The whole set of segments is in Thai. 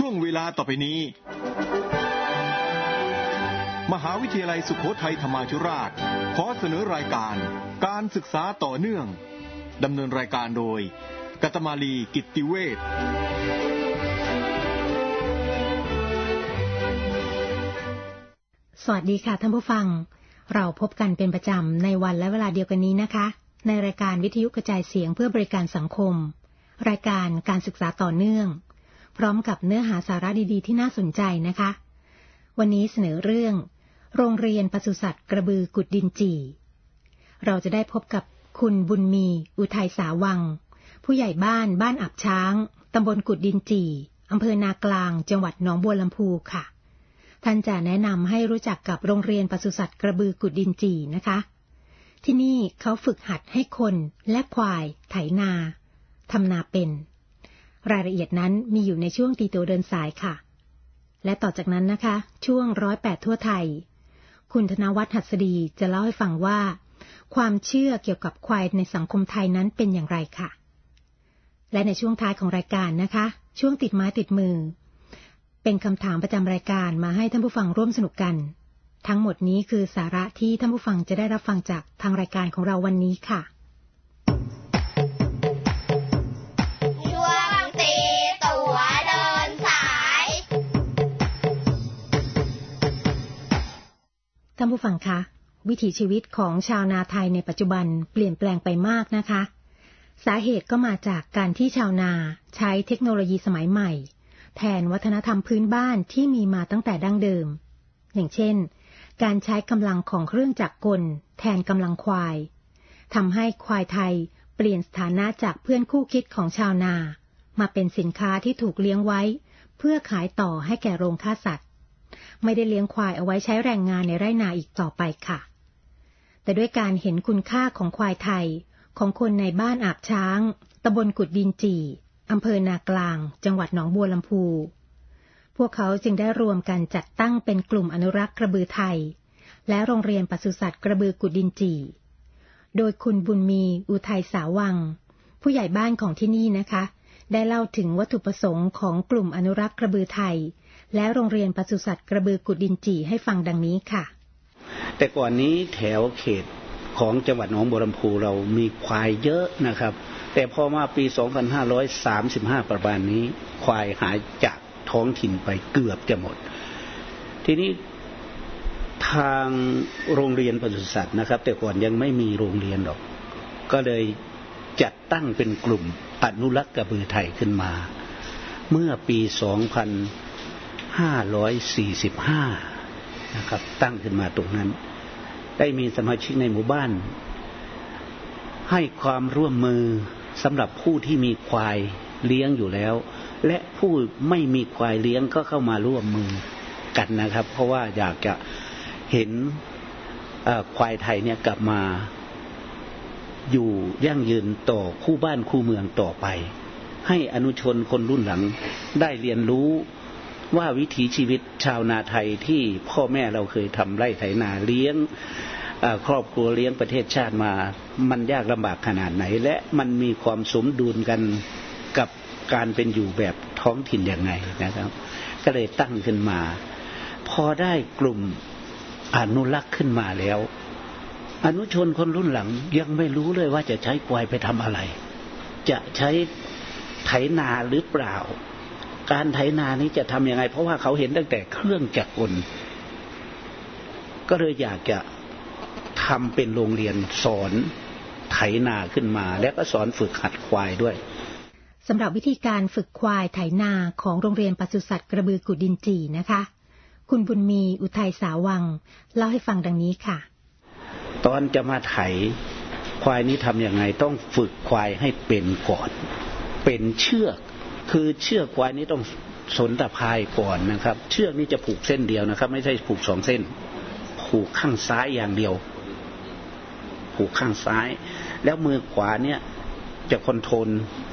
วงเวลาต่อไปนี้มหาวิทยาลัยสุโขทัยธรรมาธิราชขอเสนอรายการการศึกษาต่อเนื่องดำเนินรายการโดยกัตมาลีกิตติเวชสวัสดีค่ะท่านผู้ฟังเราพบกันเป็นประจำในวันและเวลาเดียวกันนี้นะคะในรายการวิทยุกระจายเสียงเพื่อบริการสังคมรายการการศึกษาต่อเนื่องพร้อมกับเนื้อหาสาระดีๆที่น่าสนใจนะคะวันนี้เสนอเรื่องโรงเรียนปศุสัตว์กระบือกุดดินจี่เราจะได้พบกับคุณบุญมีอุทัยสาวังผู้ใหญ่บ้านอับช้างตำบลกุดดินจี่อำเภอนากลางจังหวัดหนองบัวลำพูค่ะท่านจะแนะนำให้รู้จักกับโรงเรียนปศุสัตว์กระบือกุดดินจี่นะคะที่นี่เขาฝึกหัดให้คนและควายไถนาทำนาเป็นรายละเอียดนั้นมีอยู่ในช่วงตีตัวเดินสายค่ะและต่อจากนั้นนะคะช่วง108ทั่วไทยคุณธนวัฒน์หัสดีจะเล่าให้ฟังว่าความเชื่อเกี่ยวกับควายในสังคมไทยนั้นเป็นอย่างไรค่ะและในช่วงท้ายของรายการนะคะช่วงติดไม้ติดมือเป็นคำถามประจำรายการมาให้ท่านผู้ฟังร่วมสนุกกันทั้งหมดนี้คือสาระที่ท่านผู้ฟังจะได้รับฟังจากทางรายการของเราวันนี้ค่ะช่วงตีตัวเดินสายท่านผู้ฟังคะวิถีชีวิตของชาวนาไทยในปัจจุบันเปลี่ยนแปลงไปมากนะคะสาเหตุก็มาจากการที่ชาวนาใช้เทคโนโลยีสมัยใหม่แทนวัฒนธรรมพื้นบ้านที่มีมาตั้งแต่ดั้งเดิมอย่างเช่นการใช้กำลังของเครื่องจักรกลแทนกำลังควายทำให้ควายไทยเปลี่ยนสถานะจากเพื่อนคู่คิดของชาวนามาเป็นสินค้าที่ถูกเลี้ยงไว้เพื่อขายต่อให้แก่โรงฆ่าสัตว์ไม่ได้เลี้ยงควายเอาไว้ใช้แรงงานในไร่นาอีกต่อไปค่ะแต่ด้วยการเห็นคุณค่าของควายไทยของคนในบ้านอาบช้างตำบลกุดดินจี่อำเภอนากลางจังหวัดหนองบัวลำพูพวกเขาจึงได้รวมกันจัดตั้งเป็นกลุ่มอนุรักษ์กระบือไทยและโรงเรียนปศุสัตว์กระบือกุดดินจี่โดยคุณบุญมีอุทัยสาวังผู้ใหญ่บ้านของที่นี่นะคะได้เล่าถึงวัตถุประสงค์ของกลุ่มอนุรักษ์กระบือไทยและโรงเรียนปศุสัตว์กระบือกุดดินจี่ให้ฟังดังนี้ค่ะแต่ก่อนนี้แถวเขตของจังหวัดหนองบัวลำพูเรามีควายเยอะนะครับแต่พอมาปี 2535 ประมาณนี้ควายหายจากท้องถิ่นไปเกือบจะหมดทีนี้ทางโรงเรียนปศุสัตว์นะครับแต่ก่อนยังไม่มีโรงเรียนหรอกก็เลยจัดตั้งเป็นกลุ่มอนุรักษ์กระบือไทยขึ้นมาเมื่อปี 2545 นะครับตั้งขึ้นมาตรงนั้นได้มีสมาชิกในหมู่บ้านให้ความร่วมมือสำหรับผู้ที่มีควายเลี้ยงอยู่แล้วและผู้ไม่มีควายเลี้ยงก็เข้ามาร่วมมือกันนะครับเพราะว่าอยากจะเห็นควายไทยเนี่ยกลับมาอยู่ยั่งยืนต่อคู่บ้านคู่เมืองต่อไปให้อนุชนคนรุ่นหลังได้เรียนรู้ว่าวิถีชีวิตชาวนาไทยที่พ่อแม่เราเคยทำไร่ไถนาเลี้ยงครอบครัวเลี้ยงประเทศชาติมามันยากลำบากขนาดไหนและมันมีความสมดุลกันกับการเป็นอยู่แบบท้องถิ่นอย่างไรนะครับก็เลยตั้งขึ้นมาพอได้กลุ่มอนุรักษ์ขึ้นมาแล้วอนุชนคนรุ่นหลังยังไม่รู้เลยว่าจะใช้ควายไปทำอะไรจะใช้ไถนาหรือเปล่าการไถนานี้จะทำยังไงเพราะว่าเขาเห็นตั้งแต่เครื่องจักรกลก็เลยอยากจะทำเป็นโรงเรียนสอนไถนาขึ้นมาและก็สอนฝึกหัดควายด้วยสำหรับวิธีการฝึกควายไถนาของโรงเรียนปศุสัตว์กระบือกุดดินจี่นะคะคุณบุญมีอุทัยสาวังเล่าให้ฟังดังนี้ค่ะตอนจะมาไถควายนี้ทำยังไงต้องฝึกควายให้เป็นก่อนเป็นเชือกคือเชือกควายนี้ต้องสนตะพายก่อนนะครับเชือกนี้จะผูกเส้นเดียวนะครับไม่ใช่ผูก2 เส้นผูกข้างซ้ายอย่างเดียวผูกข้างซ้ายแล้วมือขวาเนี่ยจะคอนโทรล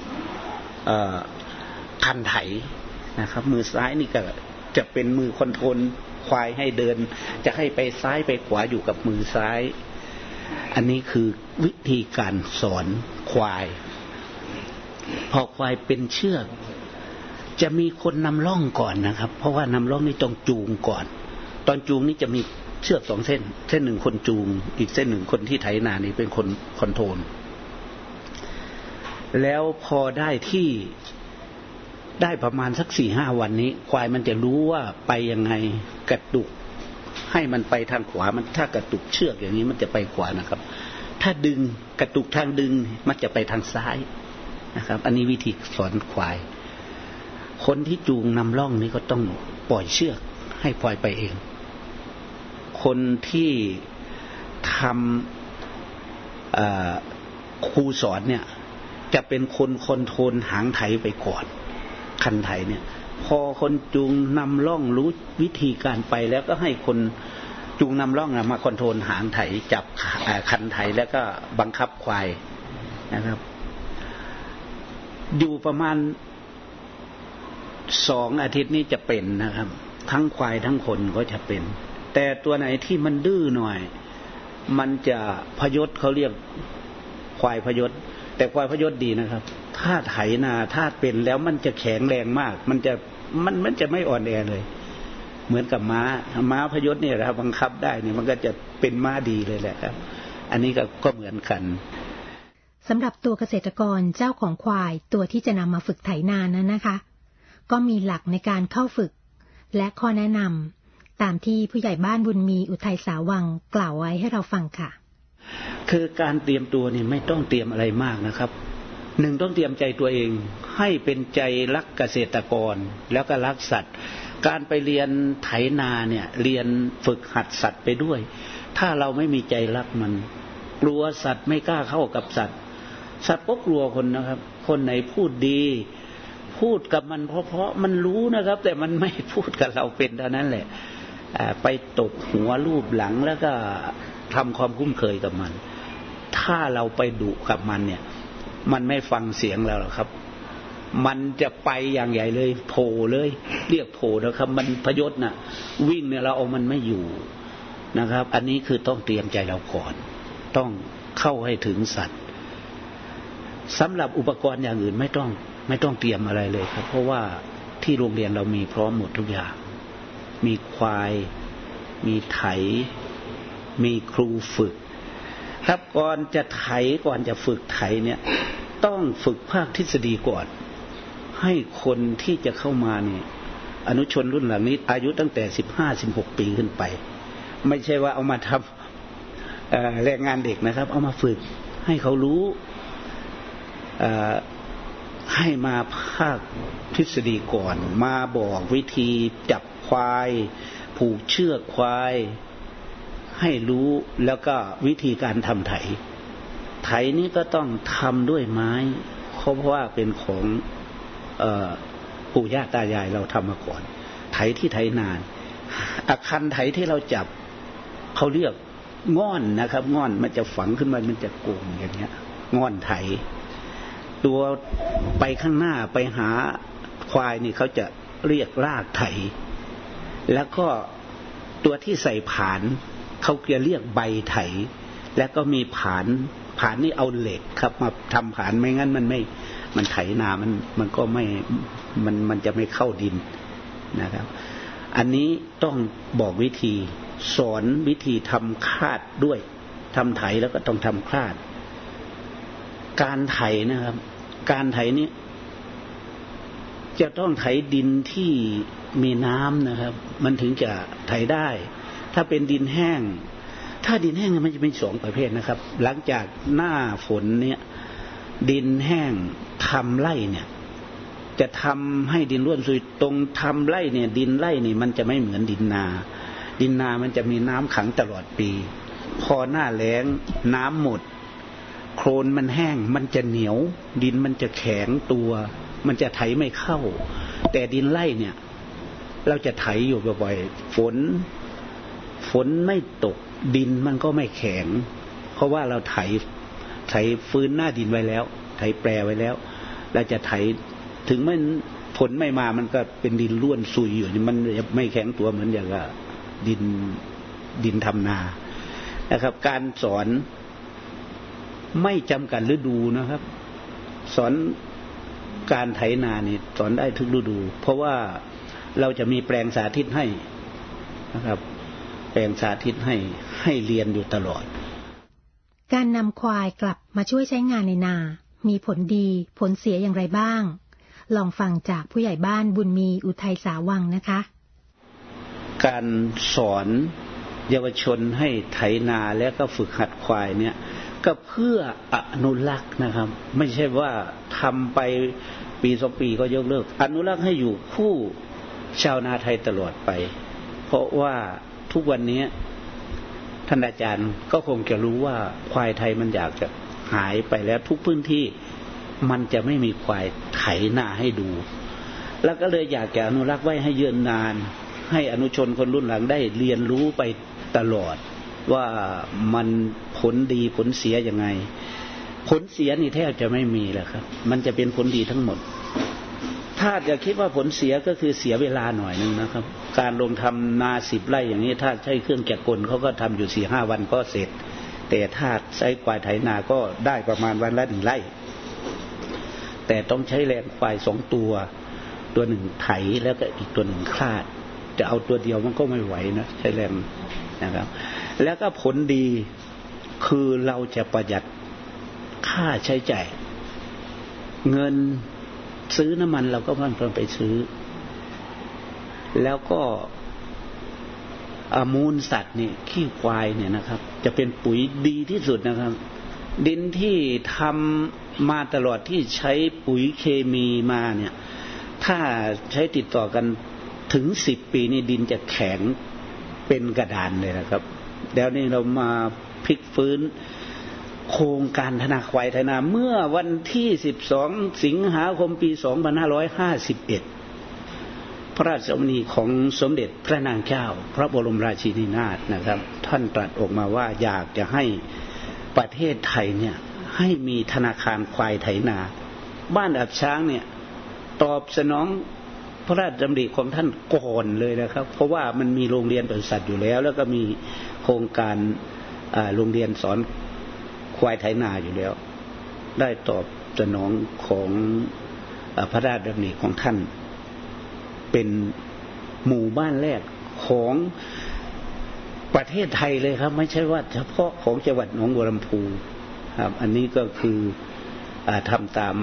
คันไถนะครับมือซ้ายนี่ก็จะเป็นมือคอนโทรลควายให้เดินจะให้ไปซ้ายไปขวาอยู่กับมือซ้ายอันนี้คือวิธีการสอนควายพอควายเป็นเชือกจะมีคนนำร่องก่อนนะครับเพราะว่านำร่องนี่ต้องจูงก่อนตอนจูงนี่จะมีเชือก2เส้นเส้นหนึ่งคนจูงอีกเส้นหนึ่งคนที่ไถนานี่เป็นคนคอนโทรลแล้วพอได้ที่ได้ประมาณสัก 4-5 วันนี้ควายมันจะรู้ว่าไปยังไงกระตุกให้มันไปทางขวามันถ้ากระตุกเชือกอย่างนี้มันจะไปขวานะครับถ้าดึงกระตุกทางดึงมันจะไปทางซ้ายนะครับอันนี้วิธีสอนควายคนที่จูงนำร่องนี้ก็ต้องปล่อยเชือกให้ปล่อยไปเองคนที่ทำครูสอนเนี่ยจะเป็นคนคอนโทรลหางไถไปก่อนคันไถเนี่ยพอคนจูงนำร่องรู้วิธีการไปแล้วก็ให้คนจูงนำร่องมาคอนโทรลหางไถจับคันไถแล้วก็บังคับควายนะครับอยู่ประมาณ2 อาทิตย์นี้จะเป็นนะครับทั้งควายทั้งคนก็จะเป็นแต่ตัวไหนที่มันดื้อหน่อยมันจะพยศเขาเรียกควายพยศแต่ควายพยศดีนะครับถ้าไถนาถ้าเป็นแล้วมันจะแข็งแรงมากมันจะไม่อ่อนแอเลยเหมือนกับม้าพยศเนี่ยนะครับบังคับได้เนี่ยมันก็จะเป็นม้าดีเลยแหละครับอันนี้ก็เหมือนกันสำหรับตัวเกษตรกรเจ้าของควายตัวที่จะนำมาฝึกไถนานั้นนะคะก็มีหลักในการเข้าฝึกและข้อแนะนำตามที่ผู้ใหญ่บ้านบุญมีอุทัยสาวังกล่าวไว้ให้เราฟังค่ะคือการเตรียมตัวนี่ไม่ต้องเตรียมอะไรมากนะครับ1ต้องเตรียมใจตัวเองให้เป็นใจรักเกษตรกรแล้วก็รักสัตว์การไปเรียนไถนาเนี่ยเรียนฝึกหัดสัตว์ไปด้วยถ้าเราไม่มีใจรักมันกลัวสัตว์ไม่กล้าเข้ากับสัตว์ก็กลัวคนนะครับคนไหนพูดดีพูดกับมันเพราะมันรู้นะครับแต่มันไม่พูดกับเราเป็นเท่านั้นแหละไปตบหัวลูบหลังแล้วก็ทำความคุ้นเคยกับมันถ้าเราไปดุกับมันเนี่ยมันไม่ฟังเสียงเราหรอกครับมันจะไปอย่างใหญ่เลยโผล่เลยเรียกโผล่นะครับมันพยศน่ะวิ่งเนี่ยเราเอามันไม่อยู่นะครับอันนี้คือต้องเตรียมใจเราก่อนต้องเข้าให้ถึงสัตว์สำหรับอุปกรณ์อย่างอื่นไม่ต้องเตรียมอะไรเลยครับเพราะว่าที่โรงเรียนเรามีพร้อมหมดทุกอย่างมีควายมีไถมีครูฝึกครับก่อนจะไถก่อนจะฝึกไถเนี่ยต้องฝึกภาคทฤษฎีก่อนให้คนที่จะเข้ามาเนี่ยอนุชนรุ่นหลังนี้อายุตั้งแต่ 15-16 ปีขึ้นไปไม่ใช่ว่าเอามาทำแรงงานเด็กนะครับเอามาฝึกให้เขารู้ให้มาภาคทฤษฎีก่อนมาบอกวิธีจับควายผูกเชือกควายให้รู้แล้วก็วิธีการทำไถนี้ก็ต้องทำด้วยไม้เพราะว่าเป็นของปู่ย่าตายายเราทำมาก่อนไถที่ไถนานอาคันไถที่เราจับเขาเรียกง่อนนะครับง่อนมันจะฝังขึ้นมามันจะโก่งอย่างเงี้ยง่อนไถตัวไปข้างหน้าไปหาควายนี่เขาจะเรียกลากไถแล้วก็ตัวที่ใส่ผานเขาจะเรียกใบไถแล้วก็มีผานนี่เอาเหล็กครับมาทำผานไม่งั้นมันไถนามันก็ไม่มันจะไม่เข้าดินนะครับอันนี้ต้องบอกวิธีสอนวิธีทำคาดด้วยทำไถแล้วก็ต้องทำคาดการไถนะครับการไถนี้จะต้องไถดินที่มีน้ำนะครับมันถึงจะไถได้ถ้าเป็นดินแห้งถ้าดินแห้งมันจะเป็น2ประเภทนะครับหลังจากหน้าฝนเนี่ยดินแห้งทำไร่เนี่ยจะทำให้ดินร่วนซุยตรงทำไร่เนี่ยดินไร่นี่มันจะไม่เหมือนดินนามันจะมีน้ำขังตลอดปีพอหน้าแล้งน้ำหมดโคลนมันแห้งมันจะเหนียวดินมันจะแข็งตัวมันจะไถไม่เข้าแต่ดินไร่เนี่ยเราจะไถอยู่บ่อยๆฝนไม่ตกดินมันก็ไม่แข็งเพราะว่าเราไถฟื้นหน้าดินไว้แล้วไถแปรไว้แล้วเราจะไถถึงมันฝนไม่มามันก็เป็นดินร่วนซุยอยู่มันไม่แข็งตัวเหมือนอย่างดินทำนานะครับการสอนไม่จำกัดฤดูนะครับสอนการไถนานี่สอนได้ทุกฤดูเพราะว่าเราจะมีแปลงสาธิตให้นะครับแปลงสาธิตให้เรียนอยู่ตลอดการนำควายกลับมาช่วยใช้งานในนามีผลดีผลเสียอย่างไรบ้างลองฟังจากผู้ใหญ่บ้านบุญมีอุทัยสาวังนะคะการสอนเยาวชนให้ไถนาและก็ฝึกหัดควายเนี่ยก็เพื่ออนุรักษ์นะครับไม่ใช่ว่าทำไปปี2ปีก็ยกเลิกอนุรักษ์ให้อยู่คู่ชาวนาไทยตลอดไปเพราะว่าทุกวันนี้ท่านอาจารย์ก็คงจะรู้ว่าควายไทยมันอยากจะหายไปแล้วทุกพื้นที่มันจะไม่มีควายไถนาให้ดูแล้วก็เลยอยากจะอนุรักษ์ไว้ให้ยืนนานให้อนุชนคนรุ่นหลังได้เรียนรู้ไปตลอดว่ามันผลดีผลเสียยังไงผลเสียนี่แทบจะไม่มีแล้วครับมันจะเป็นผลดีทั้งหมดถ้าจะคิดว่าผลเสียก็คือเสียเวลาหน่อยนึงนะครับการลงทำนา10 ไร่อย่างนี้ถ้าใช้เครื่องจักรกลเขาก็ทำอยู่ 4-5 วันก็เสร็จแต่ถ้าใช้ควายไถนาก็ได้ประมาณวันละ1 ไร่แต่ต้องใช้แรงควาย2 ตัวหนึ่งไถแล้วก็อีกตัวหนึ่งคลาดจะเอาตัวเดียวมันก็ไม่ไหวนะใช้แรงนะครับแล้วก็ผลดีคือเราจะประหยัดค่าใช้จ่ายเงินซื้อน้ำมันเราก็ไม่ต้องไปซื้อแล้วก็มูลสัตว์นี่ขี้ควายเนี่ยนะครับจะเป็นปุ๋ยดีที่สุดนะครับดินที่ทำมาตลอดที่ใช้ปุ๋ยเคมีมาเนี่ยถ้าใช้ติดต่อกันถึง10 ปีนี่ดินจะแข็งเป็นกระดานเลยนะครับแล้วนี่เรามาพลิกฟื้นโครงการธนาควายไถนาเมื่อวันที่12 สิงหาคมปี 2551พระราชดำริของสมเด็จพระนางเจ้าพระบรมราชินีนาถนะครับท่านตรัสออกมาว่าอยากจะให้ประเทศไทยเนี่ยให้มีธนาคารควายไถนาบ้านอับช้างเนี่ยตอบสนองพระราชดำริของท่านก่อนเลยนะครับเพราะว่ามันมีโรงเรียนปศุสัตว์อยู่แล้วแล้วก็มีโครงการโรงเรียนสอนควายไถนาอยู่แล้วได้ตอบสนองของพระราชดำริของท่านเป็นหมู่บ้านแรกของประเทศไทยเลยครับไม่ใช่ว่าเฉพาะของจังหวัดหนองบัวลำพูครับอันนี้ก็คือทำตาม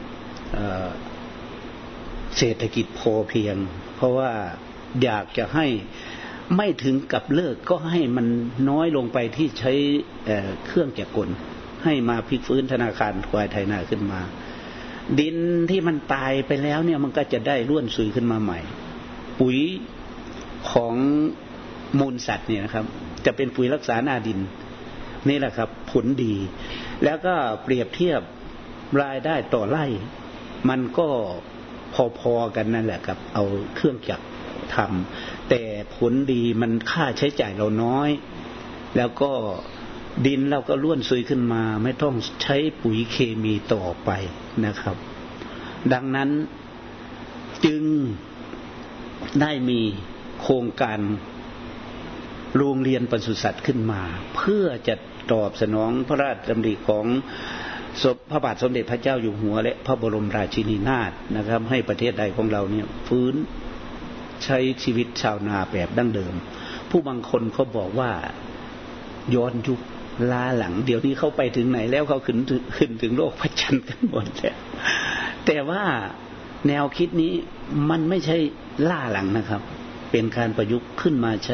เศรษฐกิจพอเพียงเพราะว่าอยากจะให้ไม่ถึงกับเลิกก็ให้มันน้อยลงไปที่ใช้เครื่องจักรกลให้มาพลิกฟื้นธนาคารควายไถนาขึ้นมาดินที่มันตายไปแล้วเนี่ยมันก็จะได้ร่วนซุยขึ้นมาใหม่ปุ๋ยของมูลสัตว์เนี่ยนะครับจะเป็นปุ๋ยรักษาหน้าดินนี่แหละครับผลดีแล้วก็เปรียบเทียบรายได้ต่อไร่มันก็พอๆกันนั่นแหละครับเอาเครื่องจักรทำแต่ผลดีมันค่าใช้จ่ายเราน้อยแล้วก็ดินเราก็ร่วนซุยขึ้นมาไม่ต้องใช้ปุ๋ยเคมีต่อไปนะครับดังนั้นจึงได้มีโครงการโรงเรียนปศุสัตว์ขึ้นมาเพื่อจะตอบสนองพระราชดำริของพระบาทสมเด็จพระเจ้าอยู่หัวและพระบรมราชินีนาถนะครับให้ประเทศไทยของเราเนี่ยฟื้นใช้ชีวิตชาวนาแบบดั้งเดิมผู้บางคนเขาบอกว่าย้อนยุคล้าหลังเดี๋ยวนี้เขาไปถึงไหนแล้วเขาขึ้นถึงโลกพระจันทร์กันหมดแล้วแต่ว่าแนวคิดนี้มันไม่ใช่ล้าหลังนะครับเป็นการประยุกต์ขึ้นมาใช้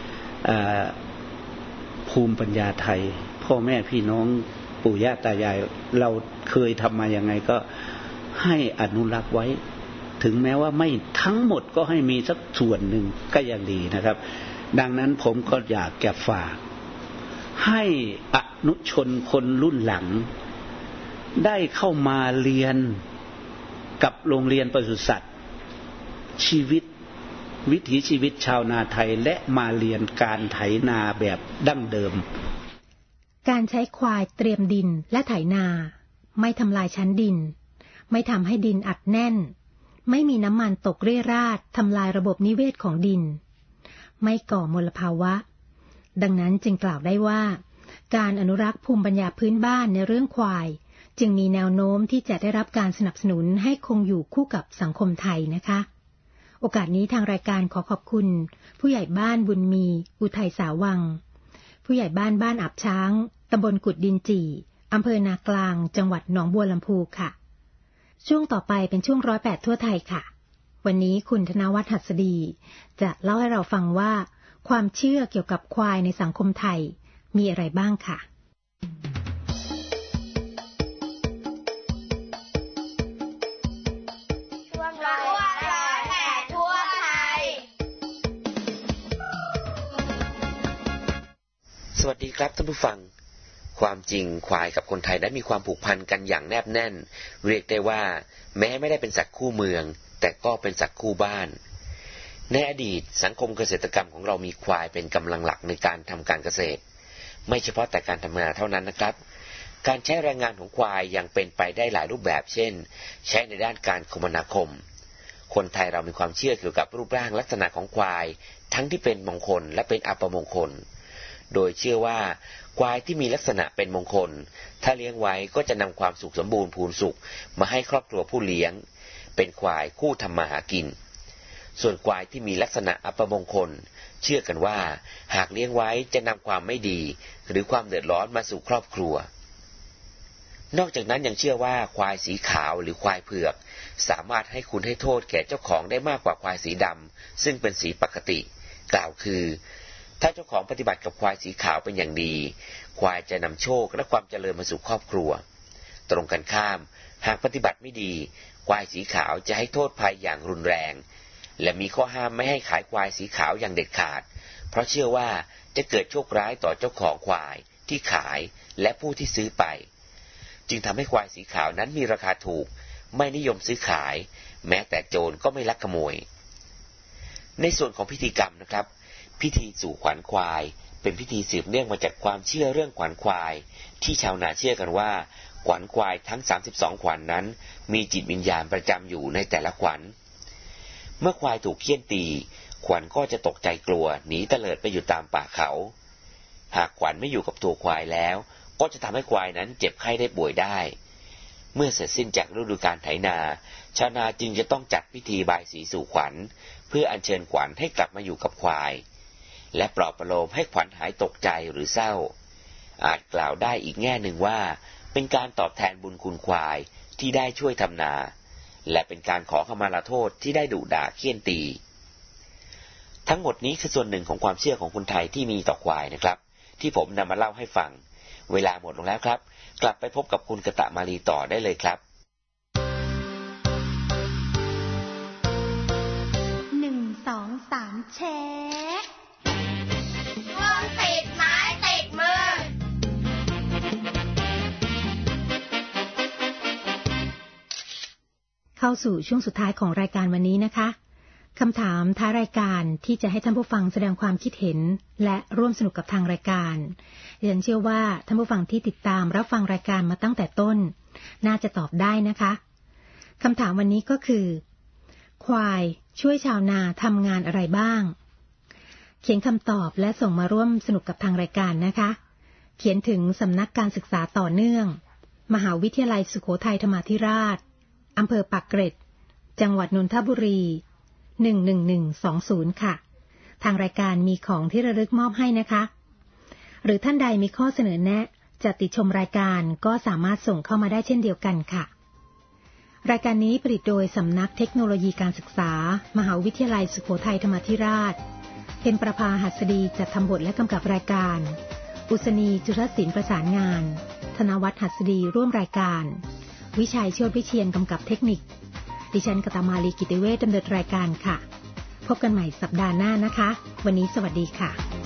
ภูมิปัญญาไทยพ่อแม่พี่น้องปู่ย่าตายายเราเคยทำมาอย่างไงก็ให้อนุรักษ์ไว้ถึงแม้ว่าไม่ทั้งหมดก็ให้มีสักส่วนหนึ่งก็ยังดีนะครับดังนั้นผมก็อยากจะฝากให้อนุชนคนรุ่นหลังได้เข้ามาเรียนกับโรงเรียนปศุสัตว์ชีวิตวิถีชีวิตชาวนาไทยและมาเรียนการไถนาแบบดั้งเดิมการใช้ควายเตรียมดินและไถนาไม่ทำลายชั้นดินไม่ทำให้ดินอัดแน่นไม่มีน้ำมันตกเรี่ยราดทำลายระบบนิเวศของดินไม่ก่อมลภาวะดังนั้นจึงกล่าวได้ว่าการอนุรักษ์ภูมิปัญญาพื้นบ้านในเรื่องควายจึงมีแนวโน้มที่จะได้รับการสนับสนุนให้คงอยู่คู่กับสังคมไทยนะคะโอกาสนี้ทางรายการขอขอบคุณผู้ใหญ่บ้านบุญมีอุทัยสาวังผู้ใหญ่บ้านบ้านอับช้างตำบลกุดดินจี่อำเภอนากลางจังหวัดหนองบัวลำพูค่ะช่วงต่อไปเป็นช่วง108ทั่วไทยค่ะวันนี้คุณธนวัฒน์หัสดีจะเล่าให้เราฟังว่าความเชื่อเกี่ยวกับควายในสังคมไทยมีอะไรบ้างค่ะช่วง108ทั่วไทยสวัสดีครับท่านผู้ฟังความจริงควายกับคนไทยได้มีความผูกพันกันอย่างแนบแน่นเรียกได้ว่าแม้ไม่ได้เป็นสัตว์คู่เมืองแต่ก็เป็นสัตว์คู่บ้านในอดีตสังคมเกษตรกรรมของเรามีควายเป็นกำลังหลักในการทำการเกษตรไม่เฉพาะแต่การทำนาเท่านั้นนะครับการใช้แรงงานของควายยังเป็นไปได้หลายรูปแบบเช่นใช้ในด้านการคมนาคมคนไทยเรามีความเชื่อเกี่ยวกับรูปร่างลักษณะของควายทั้งที่เป็นมงคลและเป็นอัปมงคลโดยเชื่อว่าควายที่มีลักษณะเป็นมงคลถ้าเลี้ยงไว้ก็จะนำความสุขสมบูรณ์พูนสุขมาให้ครอบครัวผู้เลี้ยงเป็นควายคู่ทำมาหากินส่วนควายที่มีลักษณะอัปมงคลเชื่อกันว่าหากเลี้ยงไว้จะนำความไม่ดีหรือความเดือดร้อนมาสู่ครอบครัวนอกจากนั้นยังเชื่อว่าควายสีขาวหรือควายเผือกสามารถให้คุณให้โทษแก่เจ้าของได้มากกว่าควายสีดำซึ่งเป็นสีปกติกล่าวคือถ้าเจ้าของปฏิบัติกับควายสีขาวเป็นอย่างดีควายจะนำโชคและความเจริญมาสู่ครอบครัวตรงกันข้ามหากปฏิบัติไม่ดีควายสีขาวจะให้โทษภัยอย่างรุนแรงและมีข้อห้ามไม่ให้ขายควายสีขาวอย่างเด็ดขาดเพราะเชื่อว่าจะเกิดโชคร้ายต่อเจ้าของควายที่ขายและผู้ที่ซื้อไปจึงทำให้ควายสีขาวนั้นมีราคาถูกไม่นิยมซื้อขายแม้แต่โจรก็ไม่ลักขโมยในส่วนของพิธีกรรมนะครับพิธีสู่ขวัญควายเป็นพิธีสืบเนื่องมาจากความเชื่อเรื่องขวัญควายที่ชาวนาเชื่อกันว่าขวัญควายทั้ง32ขวัญ นั้นมีจิตวิญญาณประจำอยู่ในแต่ละขวัญเมื่อควายถูกเฆี่ยนตีขวัญก็จะตกใจกลัวหนีเตลิดไปอยู่ตามป่าเขาหากขวัญไม่อยู่กับตัวควายแล้วก็จะทำให้ควายนั้นเจ็บไข้ได้ป่วยได้เมื่อเสร็จสิ้นจากฤดูกาลไถนาชาวนาจึงจะต้องจัดพิธีบายสีสู่ขวัญเพื่ออัญเชิญขวัญให้กลับมาอยู่กับควายและปลอบประโลมให้ขวัญหายตกใจหรือเศร้าอาจกล่าวได้อีกแง่หนึ่งว่าเป็นการตอบแทนบุญคุณควายที่ได้ช่วยทำนาและเป็นการขอขมาลาโทษที่ได้ดุด่าเฆี่ยนตีทั้งหมดนี้คือส่วนหนึ่งของความเชื่อของคนไทยที่มีต่อควายนะครับที่ผมนำมาเล่าให้ฟังเวลาหมดลงแล้วครับกลับไปพบกับคุณกตมาลีต่อได้เลยครับ 1 2 3แชร์วงติดไม้ติดมือเข้าสู่ช่วงสุดท้ายของรายการวันนี้นะคะคำถามท้ายรายการที่จะให้ท่านผู้ฟังแสดงความคิดเห็นและร่วมสนุกกับทางรายการฉันเชื่อว่าท่านผู้ฟังที่ติดตามรับฟังรายการมาตั้งแต่ต้นน่าจะตอบได้นะคะคำถามวันนี้ก็คือควายช่วยชาวนาทำงานอะไรบ้างเขียนคำตอบและส่งมาร่วมสนุกกับทางรายการนะคะเขียนถึงสำนักการศึกษาต่อเนื่องมหาวิทยาลัยสุโขทัยธรรมาธิราชอำเภอปากเกร็ดจังหวัดนนทบุรี11120ค่ะทางรายการมีของที่ระลึกมอบให้นะคะหรือท่านใดมีข้อเสนอแนะจะติชมรายการก็สามารถส่งเข้ามาได้เช่นเดียวกันค่ะรายการนี้ผลิตโดยสำนักเทคโนโลยีการศึกษามหาวิทยาลัยสุโขทัยธรรมาธิราชเพ็ญประภาหัสดีจัดทำบทและกำกับรายการอุษณีจุลศิลป์ประสานงานธนวัฒน์หัสดีร่วมรายการวิชัยโชติวิเชียรกำกับเทคนิคดิฉันกตมาลีกิติเวชดำเนินรายการค่ะพบกันใหม่สัปดาห์หน้านะคะวันนี้สวัสดีค่ะ